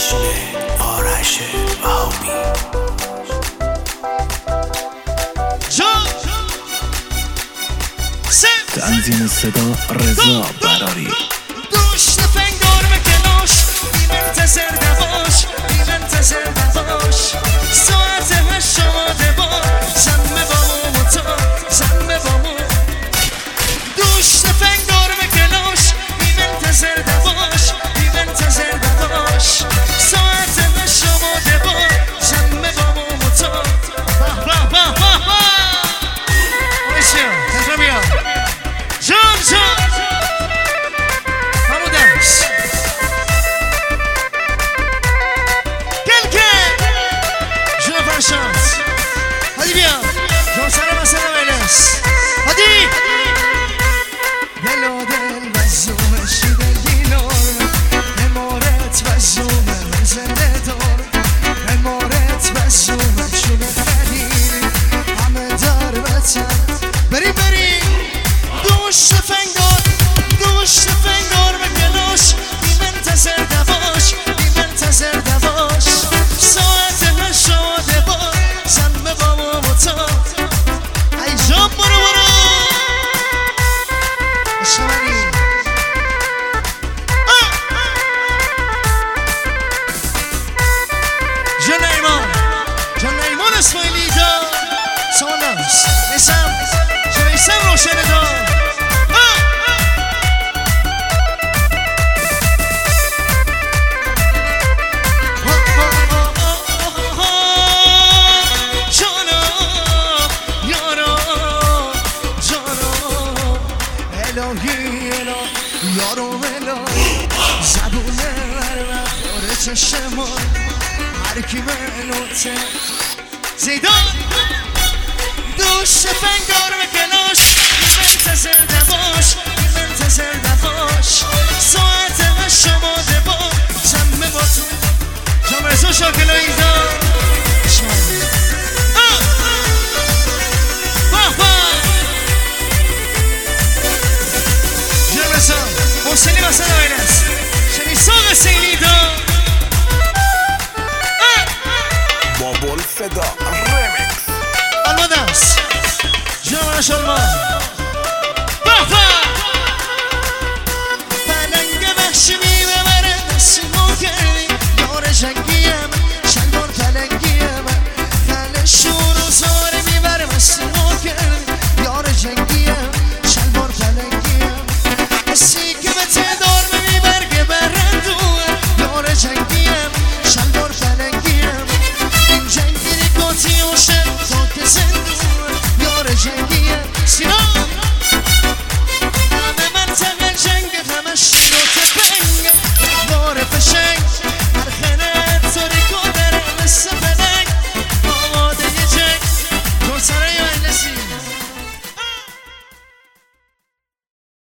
جشن آرش بهامی. تنظیم صدا رضا براری. دوش نفنگار مکناش بی منتظر نباش، بی منتظر نباش. ساعت 8 آماده باش، زن به بامو متا، زن به بامو. دوش نفنگار مکناش بی منتظر نباش، بی منتظر نباش. ساعت 8 آماده باش، زن به بامو متا. با با با با با بایشیم تجربه بیا جام جام همودش گل گل جون فرشانت هادی بیا جام سلام سلام ایلس هادی دلو دل وزوم شیده دینار امارت وزوم من زنده دار امارت وزوم چونه خدیر همه در وطن بریم بریم دوش فنگار دوش فنگار مکناش بی منتظر نباش بی منتظر نباش ساعت 8 آماده باش زن به بامو متا ای جام برو برو اشتمانی جان ایمان اسماعیلی دا سواناس میسم روشن دا یارو الهی زبونه ور چشم هر کی منوته زیدان دوش فنگار مکناش بی منتظر نباش بی منتظر نباش ساعت 8 آماده باش زن به با تو جام رزا شاکلایی دار جام رزا حسینی واسه داینست شمی ساق سیلی دار بابل فدا رمیکس المدرس جام رشالمان